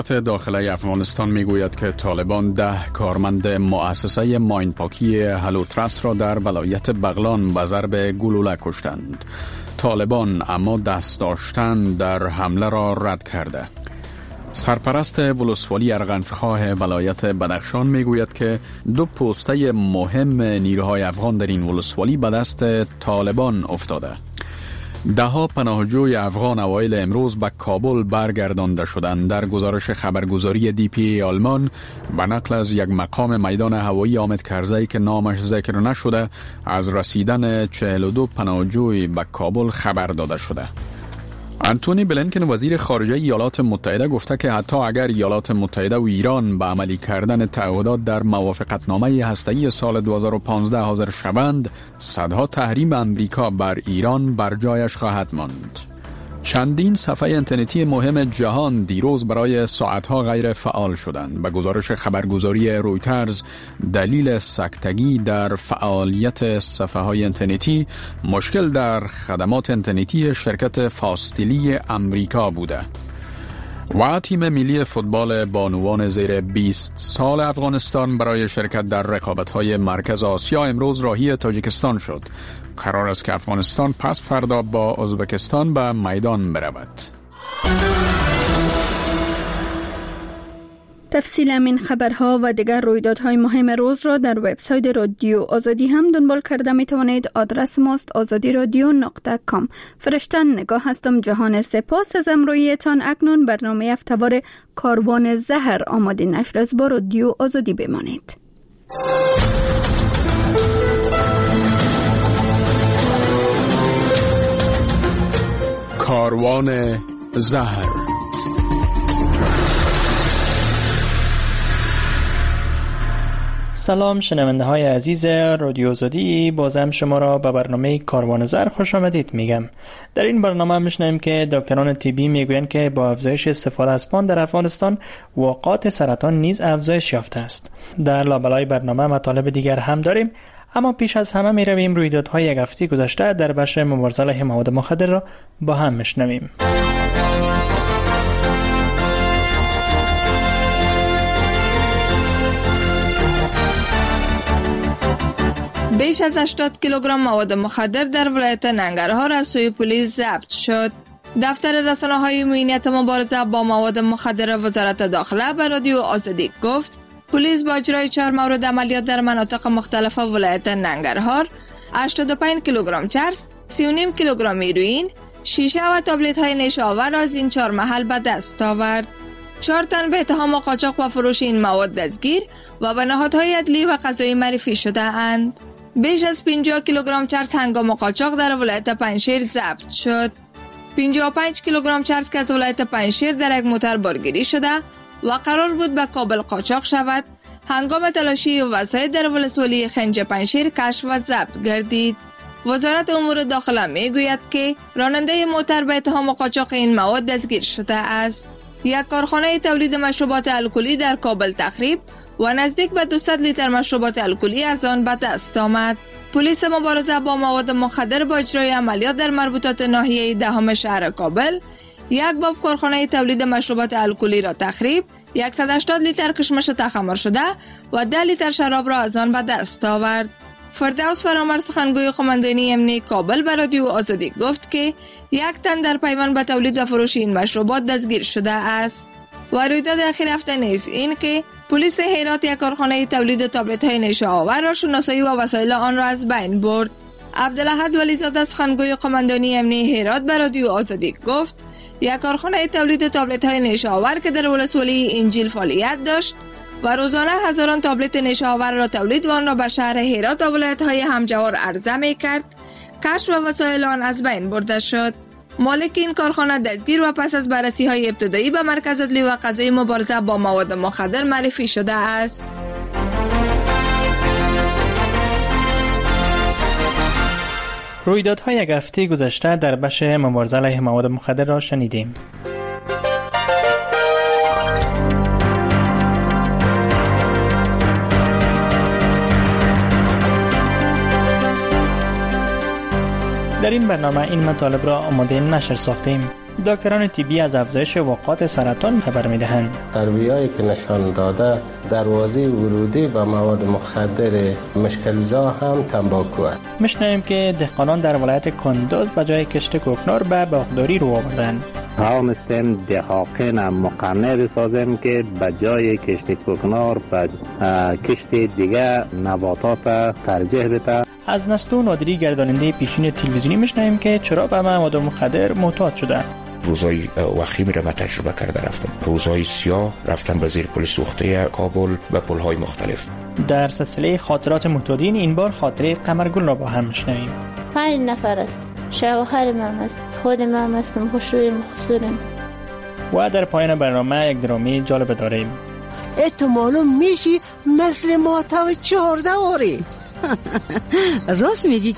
داخلی افغانستان میگوید که طالبان 10 کارمند مؤسسه ماینپاکی هلوترست را در ولایت بغلان به ضرب گلوله کشتند. طالبان اما دست داشتن در حمله را رد کرده. سرپرست ولسوالی ارغنجخواه ولایت بدخشان میگوید که 2 پوسته مهم نیروهای افغان در این ولسوالی به دست طالبان افتاده. دهها پناهجوی افغان اوایل امروز به کابل برگردانده شدند. در گزارش خبرگزاری دی.پی آلمان به نقل از یک مقام میدان هوایی حامد کرزی که نامش ذکر نشده، از رسیدن 42 پناهجوی به کابل خبر داده شده. انتونی بلینکن وزیر خارجه ایالات متحده گفته که حتی اگر ایالات متحده و ایران به عملی کردن تعهدات در موافقتنامه هسته‌ای سال 2015 حاضر شوند، صدها تحریم امریکا بر ایران بر جایش خواهد ماند. چندین صفحه اینترنتی مهم جهان دیروز برای ساعتها غیر فعال شدند. به گزارش خبرگزاری رویترز، دلیل سکتگی در فعالیت صفحه های اینترنتی مشکل در خدمات اینترنتی شرکت فاستیلی امریکا بوده. و تیم ملی فوتبال بانوان زیر 20 سال افغانستان برای شرکت در رقابت‌های مرکز آسیا امروز راهی تاجیکستان شد. قرار است که افغانستان پس فردا با ازبکستان به میدان برود. تفصیل این خبرها و دیگر رویدادهای مهم روز را در وبسایت رادیو آزادی هم دنبال کرده می توانید. آدرس ماست azadiradio.com. فرشتن نگاه هستم. جهان سپاس از امرویتان. اکنون برنامه هفته‌وار کاروان زهر آماده نشر است. با رادیو آزادی بمانید. کاروان زهر. سلام شنونده های عزیز رادیو آزادی، بازم شما را به برنامه کاروان زهر خوش آمدید میگم. در این برنامه میشنویم که دکتران طبی میگویند که با افزایش استفاده از پان در افغانستان وقایع سرطان نیز افزایش یافته است. در لابلای برنامه مطالب دیگر هم داریم، اما پیش از همه میرویم رویدادهای یک هفته گذشته در بخش مبارزه علیه مواد مخدر را با هم میشنویم. بیش از 80 کیلوگرم مواد مخدر در ولایت ننگرهار از سوی پلیس ضبط شد. دفتر رسانه‌های معینیت مبارزه با مواد مخدر وزارت داخله به رادیو آزادی گفت پلیس با اجرای 4 مورد عملیات در مناطق مختلف ولایت ننگرهار 85 کیلوگرم چرس، 3.5 کیلوگرم هیروئین، شیشه و تابلت های نیشه آور از این 4 محل به دست آورد. 4 تن به اتهام قاچاق و فروش این مواد دستگیر و به نهادهای عدلی و قضایی معرفی شده اند. بیش از 50 کیلوگرم چرس هنگام قاچاق در ولایت پنجشیر ضبط شد. 55 کیلوگرم چرس که از ولایت پنجشیر در یک موتر بارگیری شده و قرار بود به کابل قاچاق شود، هنگام تلاشی وسایل در ولسوالی خنج پنجشیر کشف و ضبط گردید. وزارت امور داخله میگوید که راننده موتر به اتهام قاچاق این مواد دستگیر شده است. یک کارخانه تولید مشروبات الکلی در کابل تخریب و نزدیک به 200 لیتر مشروبات الکلی از آن به دست آمد. پلیس مبارزه با مواد مخدر با اجرای عملیات در مربوطات ناحیه دهم شهر کابل یک باب کارخانه تولید مشروبات الکلی را تخریب، 180 لیتر کشمش تخمر شده و 10 لیتر شراب را از آن به دست آورد. فردوس فرامر سخنگوی قماندانی امنیتی کابل به رادیو آزادی گفت که 1 تن در پیوند به تولید و فروش این مشروبات دستگیر شده است. و رویداد اخیر هفته نیز این که پلیس هرات یک کارخانه تولید تابلت های نیشه آور را شناسایی و وسایل آن را از بین برد. عبدالاحد ولیزاده سخنگوی قماندانی امنیتی هرات به رادیو آزادی گفت یک کارخانه تولید تابلت های نیشه آور که در ولسوالی انجیل فعالیت داشت و روزانه هزاران تابلت نیشه آور را تولید و آن را به شهر هرات و ولایت های همجوار عرضه می کرد، کشف و وسایل آن از بین برده شد. مالک این کارخانه دستگیر و پس از بررسی های ابتدایی به مرکز عدلی و قضایی مبارزه با مواد مخدر معرفی شده است. رویدادهای یک هفته گذشته در بخش مبارزه علیه مواد مخدر را شنیدیم. در این برنامه این مطالب را آماده نشر ساختیم. دکتران طبی از افزایش وقایع سرطان خبر می‌دهند. سروی‌هایی که نشان داده دروازه ورودی به مواد مخدر مشکل‌زا هم تنباکو است. می‌شنویم که دهقانان در ولایت کندوز به جای کشت کوکنار به باغداری رو آوردند. توانستیم دهاقین مقنعه بسازیم که به جای کشت کوکنار به کشت دیگه نباتات ترجیح بده. از نستو نادری گرداننده پیشین تلویزیونی میشنویم که چرا به مواد مخدر معتاد شده. روزای وخیمی را تجربه کرده رفتم. روزای سیاه رفتن به زیر پل سوخته کابل به پل‌های مختلف. در سلسله خاطرات معتادین این بار خاطره قمرگل را با هم میشنویم. 5 نفر است. شوهر من است، خود من هستم، خوشویم خسورم. و در پایان برنامه یک درامی جالب داریم. تو معلوم میشی مثل ماتو 14 آری. راست میگی.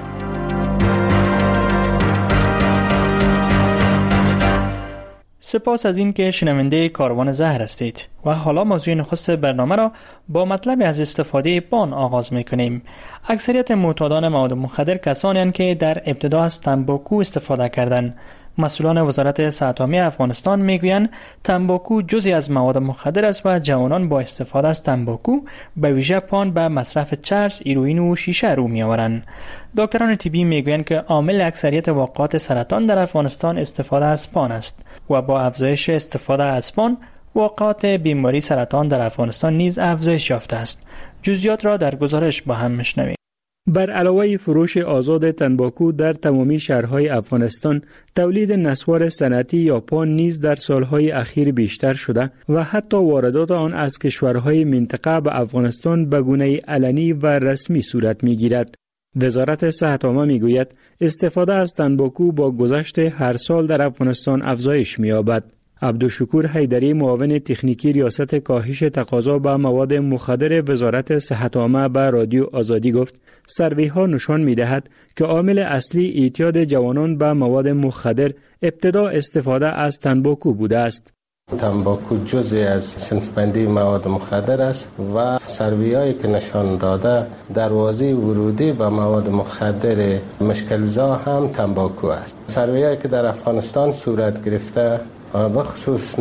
سپاس از این که شنونده کاروان زهر هستید و حالا موضوع نخست برنامه را با مطلب از استفاده پان آغاز میکنیم. اکثریت معتادان مواد مخدر کسانی هستند که در ابتدا از تنباکو استفاده کردند. مسئولان وزارت صحت عامه افغانستان میگویند تنباکو جزئی از مواد مخدر است و جوانان با استفاده از تنباکو به ویژه پان به مصرف چرس، هیروئین و شیشه رو میآورند. دکتران طبی میگویند که عامل اکثریت واقعات سرطان در افغانستان استفاده از پان است و با افزایش استفاده از پان واقعات بیماری سرطان در افغانستان نیز افزایش یافته است. جزئیات را در گزارش با هم میشنویم. بر علاوه فروش آزاد تنباکو در تمامی شهرهای افغانستان، تولید نسوار صنعتی یا پان نیز در سالهای اخیر بیشتر شده و حتی واردات آن از کشورهای منطقه به افغانستان به گونه علنی و رسمی صورت می‌گیرد. وزارت صحت عامه می‌گوید استفاده از تنباکو با گذشت هر سال در افغانستان افزایش می‌یابد. عبدالشکور حیدری معاون تکنیکی ریاست کاهش تقاضا به مواد مخدر وزارت صحت عامه به رادیو آزادی گفت سروی‌ها نشان می‌دهد که عامل اصلی اعتیاد جوانان به مواد مخدر ابتدا استفاده از تنباکو بوده است. تنباکو جزئی از صنف بندی مواد مخدر است و سروی‌هایی که نشان داده دروازه ورودی به مواد مخدر مشکل‌زا هم تنباکو است. سروی‌هایی که در افغانستان صورت گرفته و بخصوص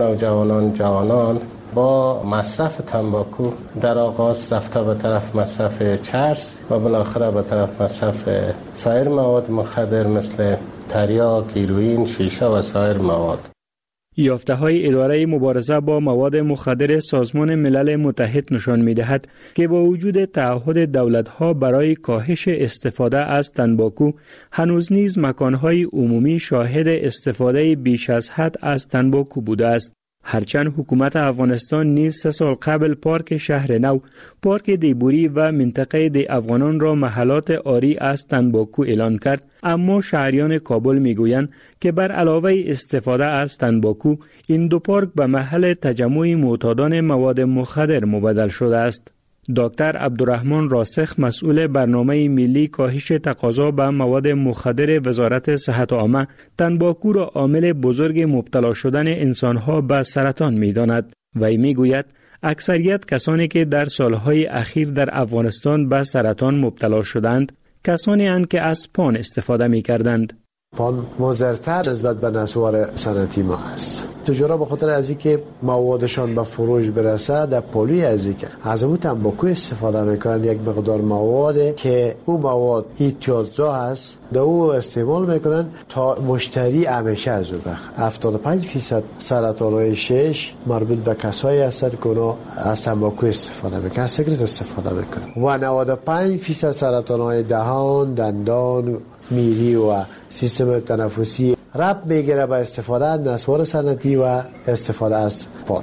جوانان با مصرف تنباکو در آغاز رفته به طرف مصرف چرس و بالاخره به طرف مصرف سایر مواد مخدر مثل تریاک، هیروئین، شیشه و سایر مواد. یافته‌های اداره مبارزه با مواد مخدر سازمان ملل متحد نشان می‌دهد که با وجود تعهد دولت‌ها برای کاهش استفاده از تنباکو، هنوز نیز مکان‌های عمومی شاهد استفاده بیش از حد از تنباکو بوده است. هرچند حکومت افغانستان نیز 3 سال قبل پارک شهر نو، پارک دیبوری و منطقه دی افغانان را محلات عاری از تنباکو اعلان کرد، اما شهریان کابل میگویند که بر علاوه استفاده از تنباکو، این دو پارک به محل تجمع معتادان مواد مخدر مبدل شده است. دکتر عبدالرحمن راسخ مسئول برنامه ملی کاهش تقاضا به مواد مخدر وزارت صحت عامه تنباکو را عامل بزرگ مبتلا شدن انسانها به سرطان می‌داند. وی میگوید اکثریت کسانی که در سالهای اخیر در افغانستان به سرطان مبتلا شدند کسانی اند که از پان استفاده می‌کردند. پان مضرتر نسبت به نسوار صنعتی ما است. تجارا به خاطر از اینکه موادشان به فروش برسه در پولی از اینکه از اون تنباکو استفاده میکنن، یک مقدار مواد که اون مواد اعتیادزا هست در او استعمال میکنن تا مشتری همیشه از اون بخ. 75% سرطانهای شش مربوط به کسایی هستند که اونا از تنباکو استفاده میکنن، سیگارت استفاده میکنن و 95% سرطانهای دهان، دندان، میری و سیستم تنفسی ربط میگیره به استفاده از نسوار صنعتی و استفاده از پان.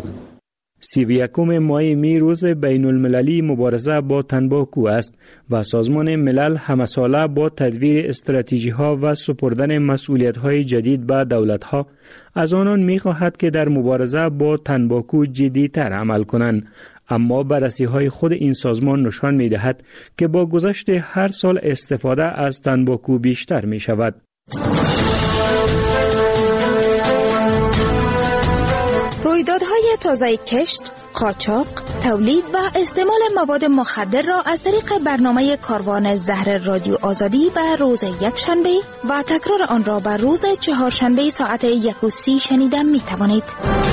31 ماه می روز بین المللی مبارزه با تنباکو است و سازمان ملل همساله با تدویر استراتژی ها و سپردن مسئولیت های جدید به دولت ها از آنان می خواهد که در مبارزه با تنباکو جدی‌تر عمل کنند. اما بررسی های خود این سازمان نشان می دهد که با گذشت هر سال استفاده از تنباکو بیشتر می شود. رویدادهای تازه کشت، قاچاق، تولید و استعمال مواد مخدر را از طریق برنامه کاروان زهر رادیو آزادی به روز یکشنبه و تکرار آن را به روز چهارشنبه ساعت 1:30 شنیده می توانید.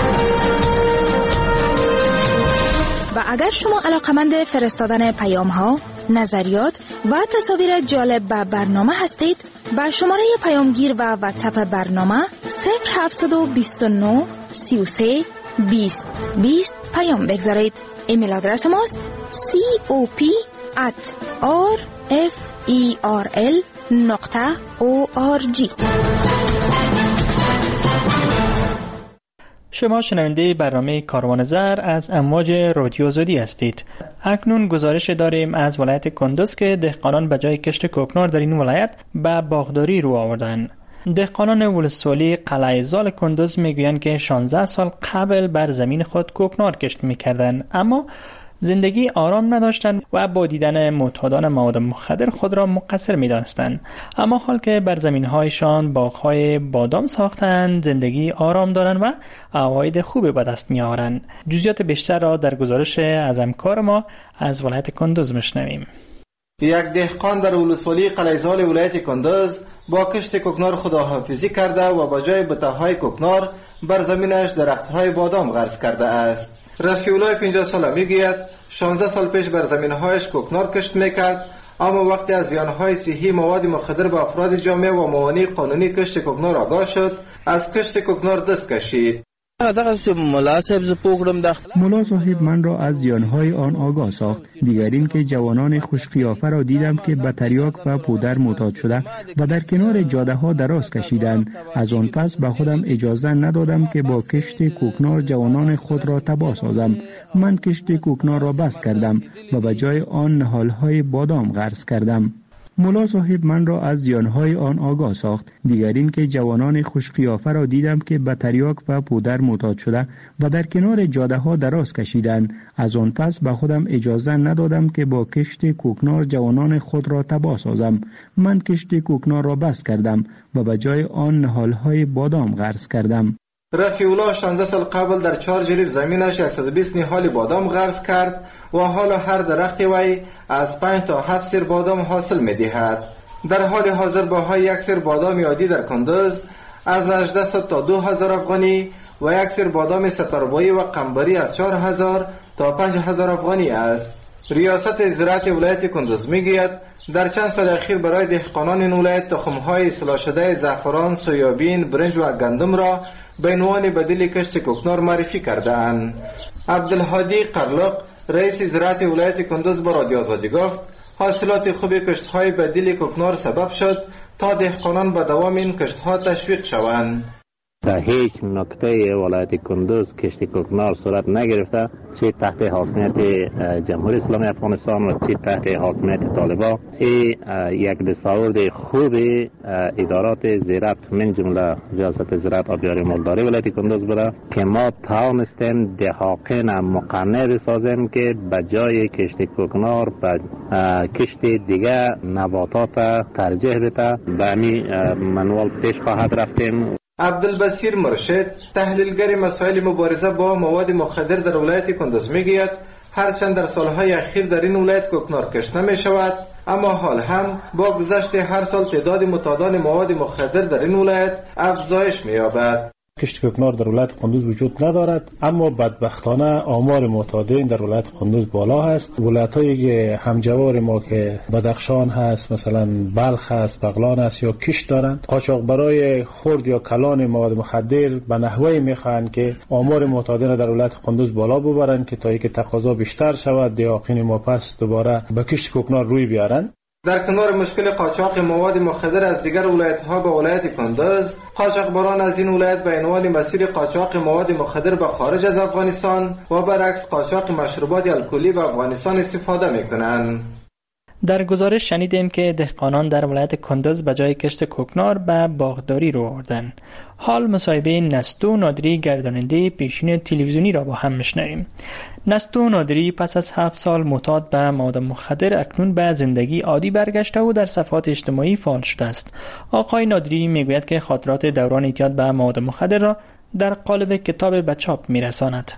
و اگر شما علاقمند فرستادن پیام ها، نظریات و تصاویر جالب به برنامه هستید، با شماره پیامگیر و واتساپ برنامه 0729 33 20 20 پیام بگذارید. ایمیل آدرس ماست cop@rferl.org. شما شنونده برنامه کاروان زر از امواج رادیو آزادی هستید. اکنون گزارش داریم از ولایت کندوز که دهقانان به جای کشت کوکنار در این ولایت به باغداری رو آوردن. دهقانان ولسوالی قلعه زال کندوز میگویند که 16 سال قبل بر زمین خود کوکنار کشت میکردند، اما زندگی آرام نداشتند و با دیدن معتادان مواد مخدر خود را مقصر می‌دانستند. اما حال که بر زمین‌هایشان باغ‌های بادام ساختند، زندگی آرام دارند و عواید خوبی به دست می‌آورند. جزئیات بیشتر را در گزارش از همکار ما از ولایت کندوز می‌شنویم. یک دهقان در ولسوالی قلعه زال ولایت کندوز با کشت کوکنار خداحافظی کرده و با جای بته‌های کوکنار بر زمینش درخت‌های بادام غرس کرده است. رفیع الله 50 ساله میگوید 16 سال پیش بر زمین‌هایش کوکنار کشت میکرد، اما وقتی از زیان‌های صحی مواد مخدر به افراد جامعه و موانع قانونی کشت کوکنار آگاه شد، از کشت کوکنار دست کشید. ملا صاحب من را از زیانهای آن آگاه ساخت. دیگر این که جوانان خوشقیافه را دیدم که به تریاک و پودر معتاد شده و در کنار جاده ها دراز کشیدند. از آن پس به خودم اجازه ندادم که با کشت کوکنار جوانان خود را تباه سازم. من کشت کوکنار را بس کردم و به جای آن نهالهای بادام غرس کردم. ملا صاحب من را از زیانهای آن آگاه ساخت. دیگر این که جوانان خوشقیافه را دیدم که به تریاک و پودر معتاد شده و در کنار جاده ها دراز کشیدند. از آن پس به خودم اجازه ندادم که با کشت کوکنار جوانان خود را تباه سازم. من کشت کوکنار را بس کردم و به جای آن نهالهای بادام غرس کردم. رفیع الله 16 سال قبل در 4 جریب زمینش 120 نهال بادام غرس کرد و حالا هر درخت وی از 5 تا 7 سیر بادام حاصل می دهد. در حال حاضر باهای یک سیر بادام عادی در کندوز از 1800 تا 2000 افغانی و یک سیر بادام ستاربایی و قنبری از 4000 تا 5000 افغانی است. ریاست زراعت ولایت کندوز میگوید در چند سال اخیر برای دهقانان این ولایت تخم‌های اصلاح شده زعفران، سویابین، برنج و گندم را به عنوان بدیل کشت کوکنار معرفی کرده‌اند. عبدالهادی قرلق رئیس زراعت ولایت کندوز با رادیو آزادی گفت حاصلات خوب کشت‌های بدیل کوکنار سبب شد تا دهقانان به دوام این کشت‌ها تشویق شوند. در هیچ نقطه ولایت کندوز کشت کوکنار صورت نگرفته، چه تحت حاکمیت جمهوری اسلامی افغانستان و چه تحت حاکمیت طالبان. این یک دستاورد خوب ادارات زراعت من جمله ریاست زراعت آبیاری مالداری ولایت کندوز بوده که ما توانستیم دهقان مقنع بسازیم که به جای کشت کوکنار به کشت دیگه نباتات ترجیح بده. به همین منوال پیش خواهد رفتیم. عبدالبصیر مرشد تحلیلگر مسائل مبارزه با مواد مخدر در ولایت کندوز میگوید هرچند در سالهای اخیر در این ولایت کوکنار کشت نمی شود، اما حال هم با گذشت هر سال تعداد معتادان مواد مخدر در این ولایت افزایش می‌یابد. کشت کوکنار در ولایت کندوز وجود ندارد، اما بدبختانه آمار معتادین در ولایت کندوز بالا هست. ولایت‌هایی که همجوار ما که بدخشان هست، مثلا بلخ هست، بغلان هست یا کشت دارند، قاچاق برای خرد یا کلان مواد مخدر به نحوی میخواهند که آمار معتادین در ولایت کندوز بالا ببرند که تا اینکه تقاضا بیشتر شود دهقان ما پس دوباره به کشت کوکنار روی بیارند. در کنار مشکل قاچاق مواد مخدر از دیگر ولایت‌ها به ولایت کندوز، قاچاقبران از این ولایت به عنوان مسیر قاچاق مواد مخدر به خارج از افغانستان و برعکس قاچاق مشروبات الکلی به افغانستان استفاده می‌کنند. در گزارش شنیدیم که دهقانان در ولایت کندوز به جای کشت کوکنار به باغداری رو آوردن. حال مصاحبه نستو نادری گرداننده پیشین تلویزیونی را با هم میشنویم. نستو نادری پس از 7 سال معتاد به مواد مخدر اکنون به زندگی عادی برگشته و در صفحات اجتماعی فعال شده است. آقای نادری میگوید که خاطرات دوران اعتیاد به مواد مخدر را در قالب کتاب به چاپ میرساند.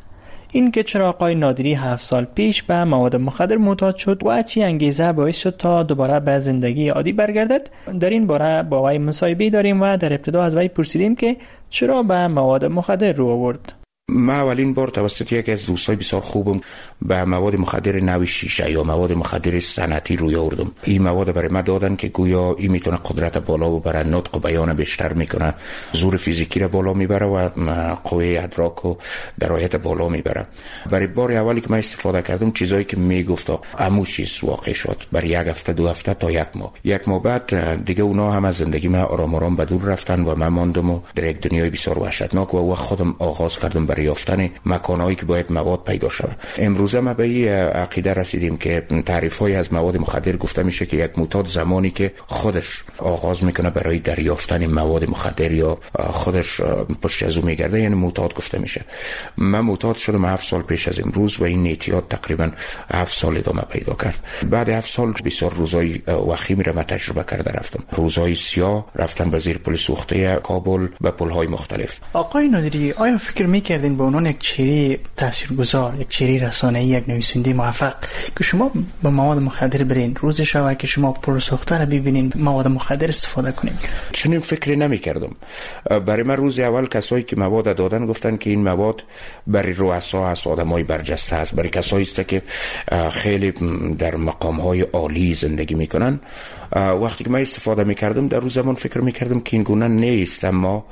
این که چرا آقای نادری 7 سال پیش به مواد مخدر معتاد شد و چی انگیزه باعث شد تا دوباره به زندگی عادی برگردد، در این باره با وی مصاحبه داریم و در ابتدا از وی پرسیدیم که چرا به مواد مخدر رو آورد. من اولین بار توسط یکی از دوستای بسیار خوبم به مواد مخدر نوع شیشه یا مواد مخدر صنعتی روی آوردم. این مواد برای من دادن که گویا این میتونه قدرت بالا ببره، نطق و بیان بیشتر میکنه، زور فیزیکی را بالا میبره و قوه ادراک و درایت بالا میبره. برای بار اولی که من استفاده کردم چیزایی که میگفت عمو چیز واقع شد. برای یک هفته 2 هفته تا یک ماه بعد دیگه اونا هم از زندگی من آرام آرام به دور رفتن و من ماندم و در یک دنیای بسیار وحشتناک و خودم آغاز کردم برای یافتن مکانهایی که باید مواد پیدا شود. امروزه ما به این عقیده رسیدیم که تعریف‌های از مواد مخدر گفته میشه که یک معتاد زمانی که خودش آغاز میکنه برای دریافتن مواد مخدر یا خودش پشت از او میگرده، یعنی معتاد گفته میشه. من معتاد شدم 7 سال پیش از امروز و این اعتیاد تقریبا 7 سال ادامه پیدا کرد. بعد 7 سال بسیار روزای وخیمی را من تجربه کرده رفتم. روزای سیاه رفتن به زیر پل سوخته کابل به پل‌های مختلف. آقای نادری، آیا فکر میکردین به عنوان یک چهره تاثیرگذار، یک چهره رسانه‌ای، یک نویسنده موفق که شما به مواد مخدر برین، روز شب که شما پل سوخته را ببینین مواد مخدر استفاده کنین؟ چنین فکری نمیکردم. برای من روز اول کسایی که مواد دادن گفتن که این مواد برای رؤسا است، آدمای برجسته است، برای کسایی است که خیلی در مقام‌های عالی زندگی میکنن. وقتی که من استفاده میکردم در روز زمان فکر میکردم که این گونه نیست، اما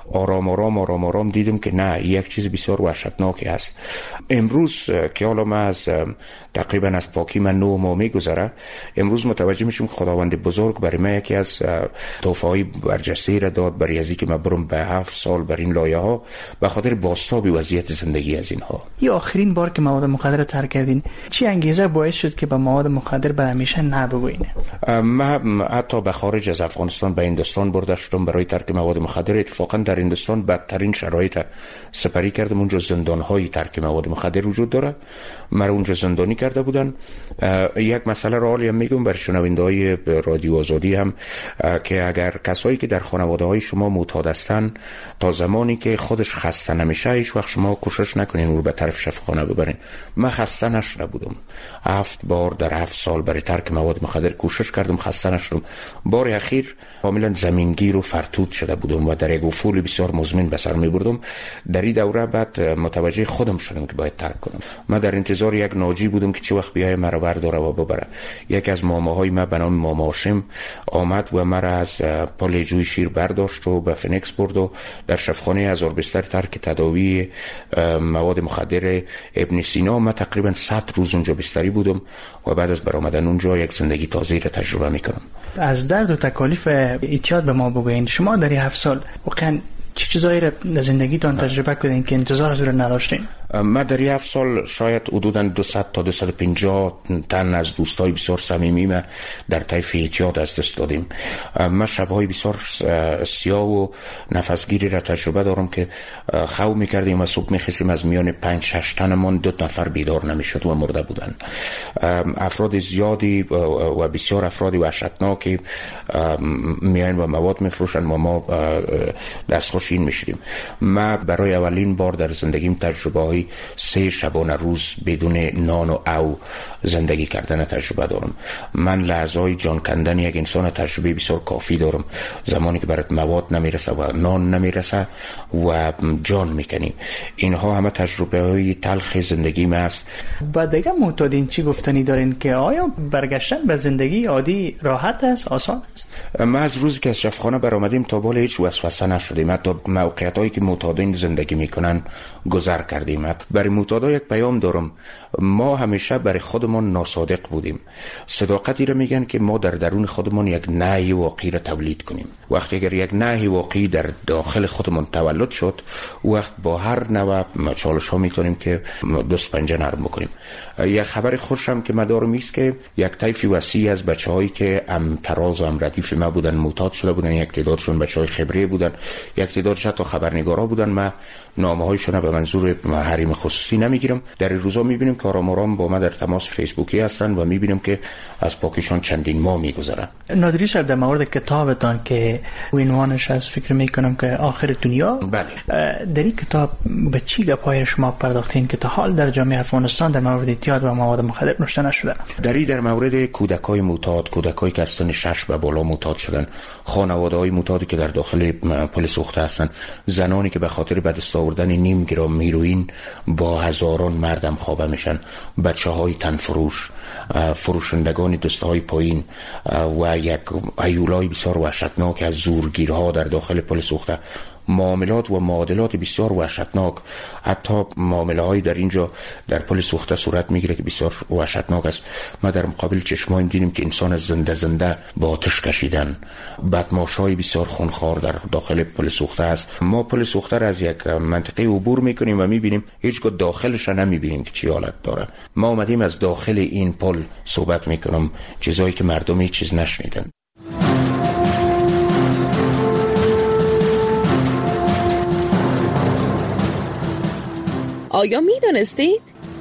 آرام دیدم که نه، یک چیز بسیار وحشتناکی است. امروز که حالا من از تقریبا از پاکی من 9 ماه میگذره، امروز متوجه میشم که خداوند بزرگ برای من یکی از تحفه‌های برجسته را داد، برای ازی که من برم به 7 سال بر این لایه ها به خاطر بازتاب وضعیت زندگی از اینها. این آخرین بار که مواد مخدر رو ترک کردین چی انگیزه باعث شد که به مواد مخدر برای همیشه نبگوین؟ من حتی به خارج از افغانستان به هندوستان برده شدم برای ترک مواد مخدر. اتفاقا در هندوستان بدترین شرایط سپری کردم. اونجا زندان‌های ترک مواد مخدر وجود داره. من اونجا زندانی کرده بودن. یک مسئله را حالی هم میگم برای شنونده‌های رادیو آزادی هم که اگر کسایی که در خانواده‌های شما معتاد هستن تا زمانی که خودش خسته نمیشه هیچ وقت شما کوشش نکنین او رو به طرف شفاخانه ببرین. من خسته نشده بودم. 7 بار در 7 سال برای ترک مواد مخدر کوشش کردم، خسته نشدم. بار اخیر کاملا زمینگیر و فرتود شده بودم و در یک افول بسیار مزمن به سر میبردم. در این دوره بعد متوجه خودم شدم که باید ترک کنم. من در انتظار یک ناجی بودم که چه وقت بیای مرا برداره و ببره. یک از ماماهای من به نام ماما هاشم آمد و مرا از پل جوی شیر برداشت و به فنکس برد و در شفاخانه هزار بستر ترک تداوی مواد مخدر ابن سینا من تقریبا 100 روز اونجا بستری بودم و بعد از برآمدن اونجا یک زندگی تازه را تجربه میکنم. از درد و تکالیف اعتیاد به ما بگوین. شما در 7 سال واقعا چه چیزایی را در زندگیتان تجربه کردین که انتظار از اون نداشتین؟ ما در 7 سال شاید حدوداً 200 تا 250 تن از دوستای بسیار صمیمی ما در طیف اعتیاد از دست دادیم. ما شب‌های بسیار سیاه و نفسگیری را تجربه دارم که خواب می‌کردیم و صبح می‌خواستیم از میان 5-6 تنمون 2 نفر بیدار نمی‌شد و مرده بودن. افراد زیادی و بسیار افراد وحشتناکی میان و مواد می‌فروشن و ما دستخوش این می‌شدیم. ما برای اولین بار در زندگیم تجربه 3 شبانه روز بدون نان و او زندگی کردن تجربه دارم. من لحظه‌های جان کندن یک انسان تجربه بسیار کافی دارم. زمانی که برات مواد نمیرسه و نان نمیرسه و جان میکنی. اینها همه تجربه های تلخ زندگی من است. و دیگه معتادین چی گفتنی دارین که آیا برگشتن به زندگی عادی راحت است، آسان است؟ ما از روزی که از شفاخانه برآمدیم تا بالا هیچ وسوسه نشدیم. حتی موقعیتایی که معتادین زندگی میکنن گذر کردیم. برای معتادا یک پیام دارم. ما همیشه برای خودمان ناصادق بودیم. صداقتی را میگن که ما در درون خودمان یک نهی واقعی را تولید کنیم. وقتی اگر یک نهی واقعی در داخل خودمان تولد شد، وقت با هر نوع چالش ها میتونیم که دست پنجه نرم بکنیم. یک خبر خوشم که ما دارم است که یک طیف وسیع از بچه‌هایی که تراز و ردیف ما بودن معتاد شده بودن. یک تعدادشون بچه‌های خبره بودن، یک تعدادش حتی خبرنگارا بودن. ما نامه‌هایشون به منظور حریم خصوصی نمیگیرم. در این روزا میبینیم که آرام با ما در تماس فیسبوکی هستن و میبینیم که از پاکشان چندین ماه میگذرن. نادری صاحب، در مورد کتابتان که عنوانش از فکر میکنم که آخر دنیا، بله، در این کتاب به چی گپای شما پرداختین که تا حال در جامعه افغانستان در مورد اعتیاد و مواد مخدر نوشته نشده؟ در مورد کودکای معتاد، کودکایی که از سن 6 به بالا معتاد شدن، خانواده‌های معتادی که در داخل پل سوخته هستند، زنانی که به خاطر به دست آوردن نیم گرم هیروئین با هزاران مردم خوابه میشن، بچه‌های تنفروش، فروشندگان دسته‌های پایین و یک هیولای بسیار وحشتناک از زورگیرها در داخل پل سوخته، معاملات و معادلات بسیار وحشتناک. حتی معامله‌های در اینجا در پل سوخته صورت میگیره که بسیار وحشتناک است. ما در مقابل چشمایم دیدیم که انسان زنده با آتش کشیدن، بدماشای بسیار خونخوار در داخل پل سوخته است. ما پل سوخته را از یک منطقه عبور میکنیم و میبینیم هیچگاه داخلش را نمیبینیم که چی حالت داره. ما اومدیم از داخل این پل صحبت میکنم، چیزایی که مردم هیچ چیز نشنیدن. آیا می دانستید؟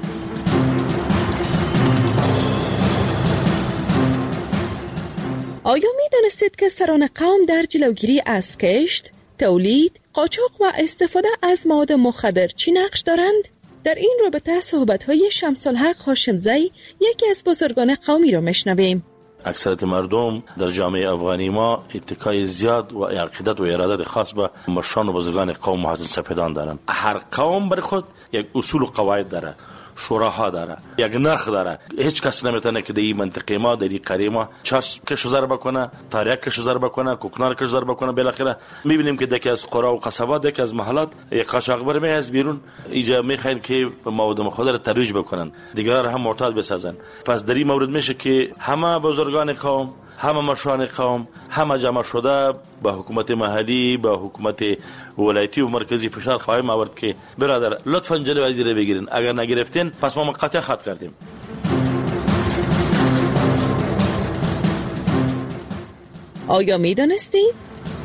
آیا می دانستید که سران قوم در جلوگیری از کشت، تولید، قاچاق و استفاده از مواد مخدر چی نقش دارند؟ در این رابطه صحبت‌های شمس الحق هاشمزی، یکی از بزرگان قومی را میشنویم. اکثریت مردم در جامعه افغانی ما اتکای زیاد و عقیدت و ارادت خاص به مشران و بزرگان قوم محسن سپیدان دارند. هر قوم برای خود یک اصول و قواعد داره، شوراها داره، یک نرخ داره. هیچ کس نمیتونه که در این منطقه ما، در این قریه ما چارس کشو ضرب بکنه، تاریک کشو ضرب بکنه، کوکنار کشو ضرب بکنه. بالاخره میبینیم که دکی از قرا و قصبات، دکی از محلات یک قاچاقبر می از بیرون اینجا میخواین که مواد مخدر ترویج بکنن، دیگر هم معتاد بسازن. پس در این مورد میشه که همه بزرگان قوم، همه مشران قوم، همه جمع شده با حکومت محلی، با حکومت ولایتی و مرکزی فشار خواهیم آورد که برادر لطفاً جلوی از این بگیرین، اگر نگرفتین پس ما قطع خط کردیم. آیا می دانستید؟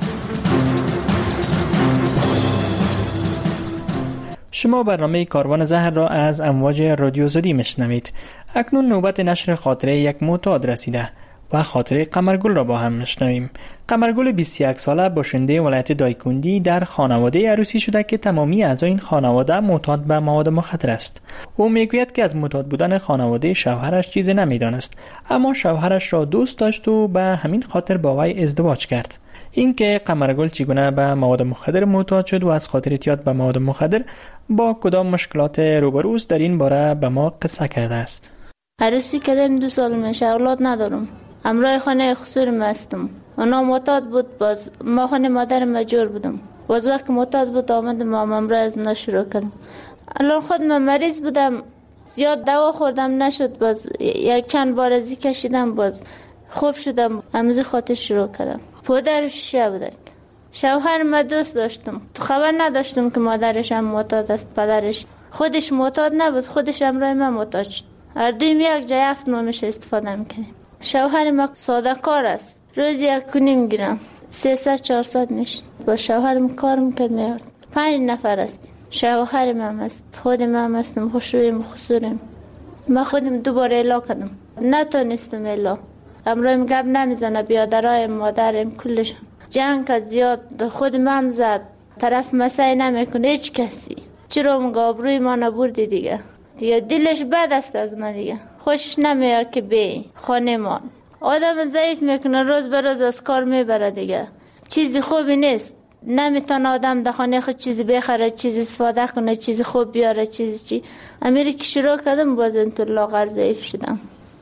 شما برنامه کاروان زهر را از امواج رادیو زدی میشنوید. اکنون نوبت نشر خاطره یک معتاد رسیده و خاطره قمرگل را با هم میشنویم. قمرگل 21 ساله باشنده ولایت دایکندی در خانواده عروسی شده که تمامی اعضای این خانواده معتاد به مواد مخدر است. او میگوید که از معتاد بودن خانواده شوهرش چیزی نمیدانست، اما شوهرش را دوست داشت و به همین خاطر با وی ازدواج کرد. اینکه قمرگل چگونه به مواد مخدر معتاد شد و از خاطر اعتیاد به مواد مخدر با کدام مشکلات روبروست در این باره به ما قصه کرده است. عروسی کردم 2 سال میشه، اولاد ندارم. همراه خانه خسورم هستم. اونا معتاد بود، باز ما خانه مادر مجور بودم. باز وقت معتاد بود آمدم همراه از اونا شروع کردم. الان خود من مریض بودم، زیاد دوا خوردم نشد، باز یک چند بار ازی کشیدم، باز خوب شدم، همزی خاطر شروع کردم. پدرش شیشه بودک. شوهر ما دوست داشتم، تو خبر نداشتم که مادرش هم معتاد است. پدرش خودش معتاد نبود، خودش همراه من معتاد شد. هر دویم یک جای هفت ماهش استفاده میکنیم. شوهر ما ساده کار است، روزی 1.5 میگیرم، 300-400 میشه. با شوهرم کار میکرد میارد. 5 نفر است. شوهر من است، خود من هستم، خوشویم خسوریم. ما خودم 2 بار اعلا کردم، نتونستم اعلا. امروز گپ نمیزنه، بیادرای مادرم کلش جنگ کرد زیاد، خود من زد، طرف مسای نمیکنه هیچ کسی. چرا مگابروی ما نبردی دیگه دلش بد است از من دیگه، خوش نمیاد که بی خانه ما. آدم ضعیف میکنه، روز به روز از کار میبره دیگه، چیزی خوبی نیست. نمیتونه آدم در خانه خود چیزی بخره، چیزی استفاده کنه، چیزی خوب بیاره، چیزی امیر که شروع کردم باز اینطور لاغر ضعیف شدم.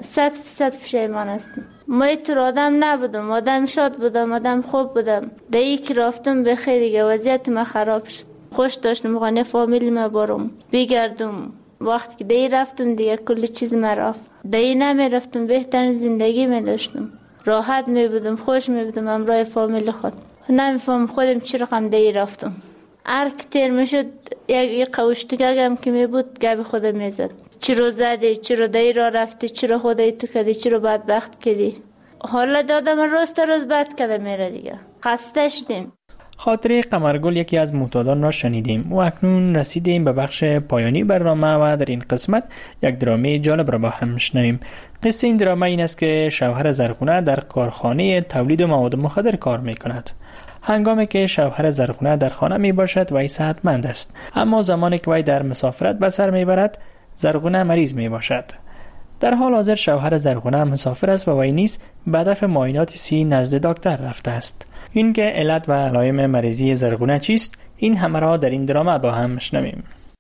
100% پشیمان هستم. ما اینطور آدم نبودم، آدم شاد بودم، آدم خوب بودم. دیگه که رفتم بخیر دیگه وضعیت ما خراب شد. خوش داشتم خانه فامیل ما برم بگردم. وقتی که دی رفتم دیگه کل چیز ما رفت. دی نمی رفتم بهترین زندگی می داشتم، راحت می بودم، خوش می بودم همراه فامیل خود. نمیفهم خودم چی رقم دی رفتم. هر که تیر می شد یک قوشتگم که می بود گب خودم می زد. چی رو زدی، چی رو دی را رفتی، چی رو خودی تو کردی، چی رو بدبخت کردی. حالا دادم روز تا روز بد کده میره دیگه، خسته شدیم. خاطره قمرگل یکی از معتادان را شنیدیم و اکنون رسیدیم به بخش پایانی برنامه و در این قسمت یک درامه جالب را با هم میشنویم. قصه این درامه این است که شوهر زرخونه در کارخانه تولید مواد مخدر کار میکند. هنگامی که شوهر زرخونه در خانه می باشد وی صحتمند است، اما زمانی که وی در مسافرت به سر می برد زرخونه مریض می باشد. در حال حاضر شوهر زرخونه مسافر است و وی نیز به هدف معاینات سی نزد دکتر رفته است. این که علت و علائم مریضی زرخونه چیست، این همه را در این درامه با هم میشنویم.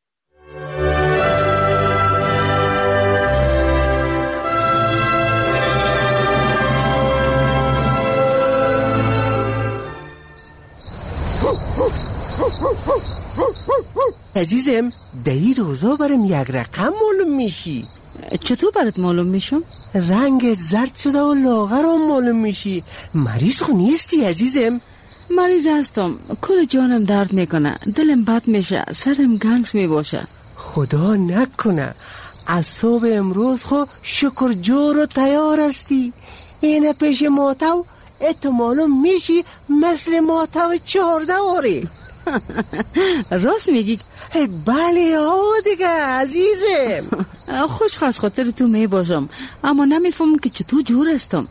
عزیزم در این روزا برم یک رقم معلوم میشی. چطور برات معلوم میشم؟ رنگت زرد شده و لاغرم معلوم میشی. مریض خو نیستی عزیزم؟ مریض هستم، کل جانم درد میکنه، دلم بد میشه، سرم گنگس میباشه. خدا نکنه از صبح امروز خو شکر جور و تیار هستی. اینه پیش ماتو اتو معلوم میشی مثل ماتو 14 آری. راست میگی؟ بله دیگه عزیزم. خوش خواست خاطر تو میباشم، اما نمیفهمم که چطور جور هستم.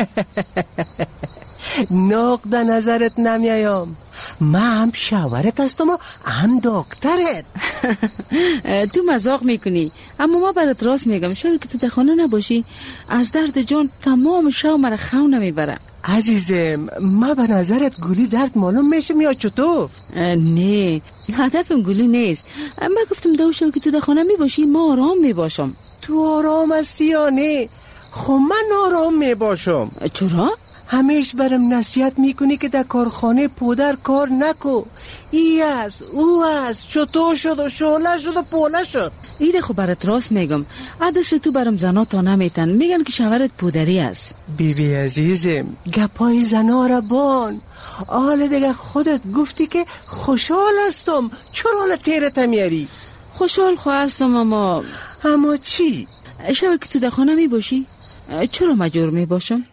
نقد نظرت نمیایم. من هم شوهرت هستم و هم دکترت. تو مزاق میکنی، اما ما برات راست میگم. شاید که تو در خانه نباشی از درد جان تمام شو مرا خو نمیبره. عزیزم من به نظرت گولی درد معلوم میشم یا چطور؟ نه هدفم گولی نیست. من گفتم دو شو که تو در خانه میباشی ما آرام میباشم. تو آرام هستی یا نه؟ خب من آرام میباشم. چرا؟ همیش برم نصیحت میکنی که در کارخانه پودر کار نکو. ای است او است، چطور شد و شعله شد و پوله شد. ایده خب برات راست میگم. عدس تو برم زنا تا نمیتن، میگن که شوهرت پودری است. بیبی عزیزم گپای زنا را بان. حالا دیگه خودت گفتی که خوشحال هستم، چرا حالا تیرت میاری؟ خوشحال خواه هستم اما چی؟ شب که تو در خانه میباشی چرا مجبور میباشم؟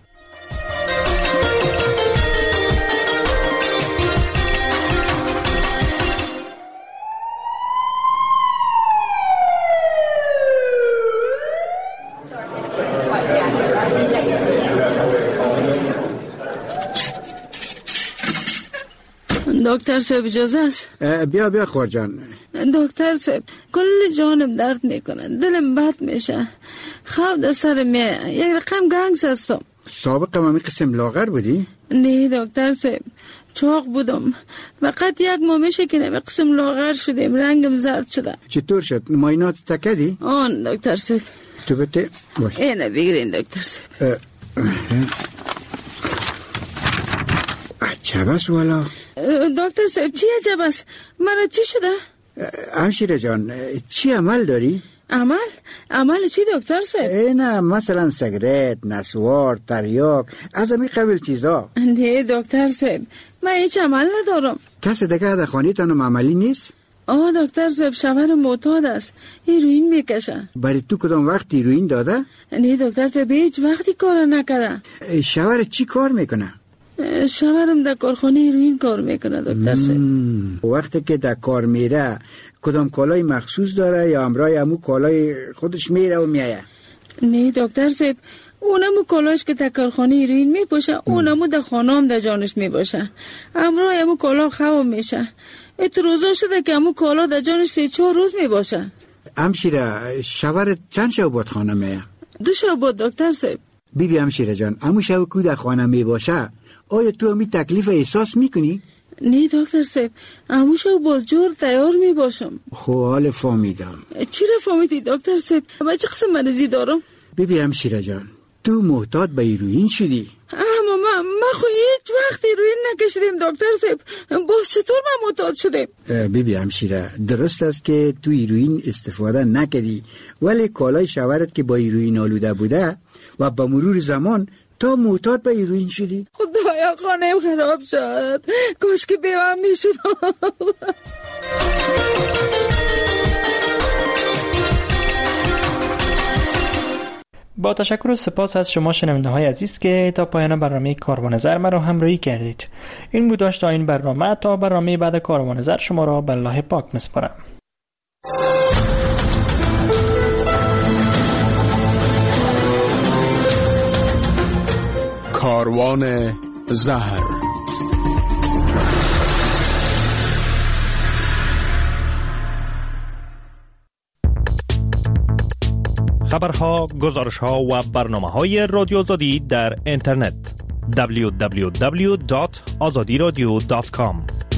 دکتر صاحب اجازه است؟ بیا خورجان. دکتر صاحب کل جانم درد میکنه، دلم بد میشه، خواب در سرم یک رقم گنگس هستم. سابقا من قسم لاغر بودی؟ نه دکتر صاحب چاق بودم، فقط یک ماه میشه که نمی قسم لاغر شدیم، رنگم زرد شده. چطور شد؟ معاینات تکدی؟ آن دکتر صاحب. تو بته باش. اینه بگیرین دکتر صاحب. عجب است والا. دکتر صاحب چی عجب است؟ مرا چی شده؟ همشیره جان چی عمل داری؟ عمل چی دکتر صاحب؟ نه مثلا سیگرت، نسوار، تریاک، از همین قبیل چیزا. نه دکتر صاحب من هیچ عمل ندارم. کسی دیگه در خانه تانم عملی نیست؟ دکتر صاحب شوهر معتاد است، هیروئین میکشه. برای تو کدام وقت هیروئین داده؟ نه دکتر صاحب هیچ وقتی کار نکرده. شوهر چی کار میکنه؟ شوهرم در کارخانه هیروئین کار میکنه دکتر صاحب. وقتی که در کار میره کدام کالای مخصوص داره یا همراه همو کالای خودش میره و میایه؟ نه دکتر صاحب اونمو کالاش که در کارخانه هیروئین میپوشه، اونمو در خانه هم در جانش میباشه، همراه همو کالا خواب میشه. ات روزا شده که همو کالا در جانش 3-4 روز میباشه. همشیره شوهر چند شب بود خانه میه؟ 2 شب بود دکتر صاحب. بیبی همشیره جان همو شب که در خانه میباشه آیا تو همی تکلیف احساس میکنی؟ نه دکتر صاحب همو شب باز جور تیار میباشم. خب حال فهمیدم. چی را فهمیدی دکتر صاحب؟ من چه قسم مریضی دارم؟ بیبی همشیره جان تو محتاط به هیروئین شدی؟ اما من خو هیچ وقت هیروئین نکشیدیم دکتر صاحب، باز چطور من معتاد شدیم؟ بیبی همشیره درست است که تو هیروئین استفاده نکردی، ولی کالای شوهرت که با هیروئین آلوده بوده و با مرور زمان تا معتاد به هیروئین شدی. خدایا خانه‌ام خراب شد، کاش که بیوام میشد. با تشکر و سپاس از شما شنونده های عزیز که تا پایان برنامه کاروان زر مرا همراهی کردید. این بود داشت این برنامه. تا برنامه بعد کاروان زر شما را به الله پاک میسپارم. کاروان زهر. خبرها، گزارشها و برنامه‌های رادیو آزادی در اینترنت www.azadiradio.com